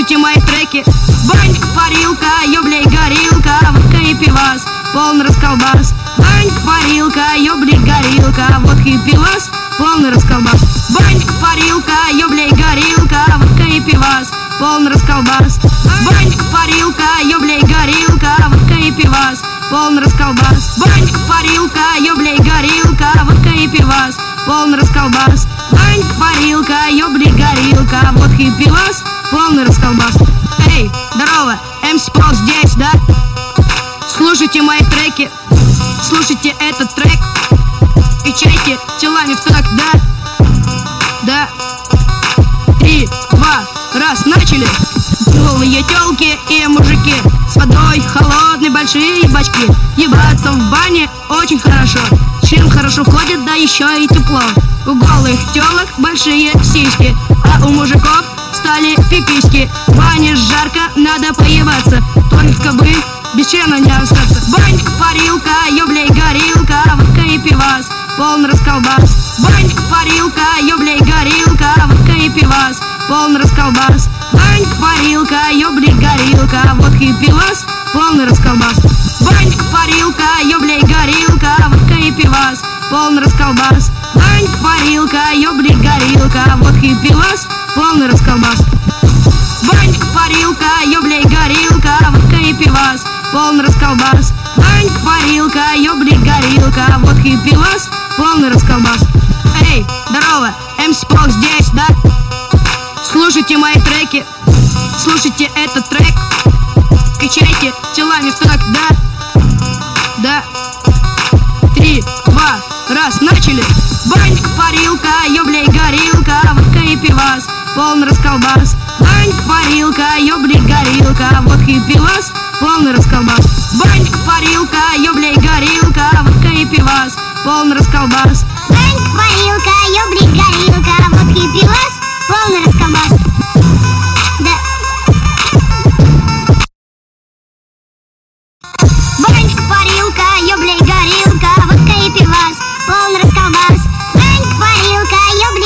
Слушайте мои треки. Банька, парилка, ёблей, горилка, водка и пивас, полный расколбас. Банька, парилка, ёблей, горилка, водка и пивас, полный расколбас. Банька, парилка, ёблей, горилка, водка и пивас, полный расколбас. Банька, парилка, ёблей, горилка, водка и пивас, полный расколбас. Банька, парилка, ёблей, горилка, водка и пивас, полный расколбас. Банька, парилка, ёблей, горилка, водка и пивас, полный расколбас. Эй, здорово, МС Pro здесь, да? Слушайте мои треки, слушайте этот трек, качайте телами в такт, да? Да. 3, 2, раз, начали! Голые тёлки и мужики, с водой холодной, большие бачки. Ебаться в бане очень хорошо. Чем хорошо ходит, да еще и тепло. У голых тёлок большие сиськи, а у мужиков стали пиписьки. В бане жарко, надо поебаться, только бы без члена не остаться. Банька, парилка, ёблей, горилка, водка и пивас, полный расколбас. Банька, парилка, ёблей, горилка, водка и пивас, полный расколбас. Банька, парилка, ёблей, горилка, водка и пивас, полный расколбас. Банька, парилка, ёблей, горилка, водка и пивас, полный расколбас. Банька, парилка, ёблей, горилка, водка и пивас, полный расколбас. Банька, парилка, ёблей, горилка, водка и пивас, полный расколбас. Банька, парилка, ёблей, горилка, водка и пивас, полный расколбас. Эй, здорово, МС Pro здесь, да? Слушайте мои треки, слушайте этот трек, качайте телами в такт, да? Да. 3, 2, раз, начали! Банька, парилка, ёблей, горилка, водка и пивас, полный расколбас. Банька, парилка, ёблей, горилка, водка и пивас, полный расколбас. Банька, парилка, ёблей, горилка, водка и пивас, полный расколбас. Банька, парилка, ёблей, горилка, водка и пивас, полный расколбас. Да. Банька, парилка, ёблей, горилка, водка и пивас, полный расколбас. Банька, парилка, ёблей,